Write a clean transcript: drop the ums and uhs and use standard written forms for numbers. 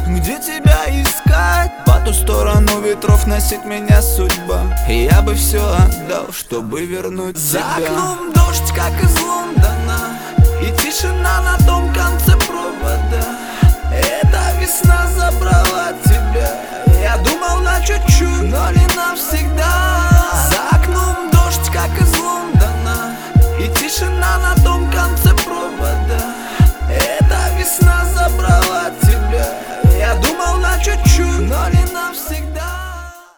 где тебя искать? По ту сторону ветров носит меня судьба, и я бы все отдал, чтобы вернуть тебя. За окном дождь, как из Лондона, и тишина на том конце провода. Эта весна забрала